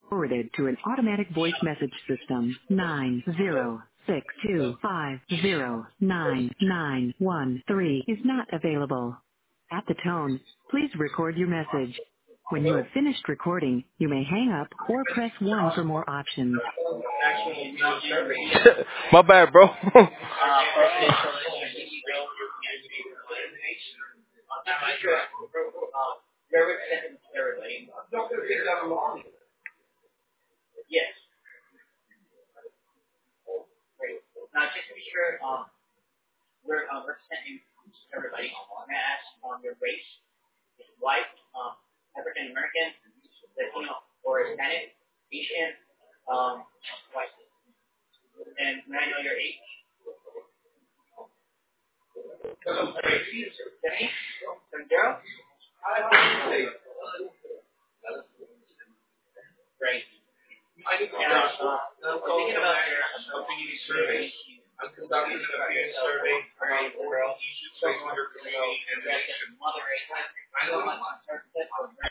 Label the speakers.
Speaker 1: Forwarded to an automatic voice message system. 90625099113 is not available. At the tone, please record your message. When you have finished recording, you may hang up or press 1 for more options.
Speaker 2: My bad, bro.
Speaker 3: Yes. Great. Now, just to be sure, we're representing everybody. I'm going to ask your race is white, African American, Latino, or Hispanic, Asian, white. And may I know your age? Denny? From Daryl? Great. And thinking about your community survey. I'm conducting an opinion survey around oral issues facing your community and nation. I know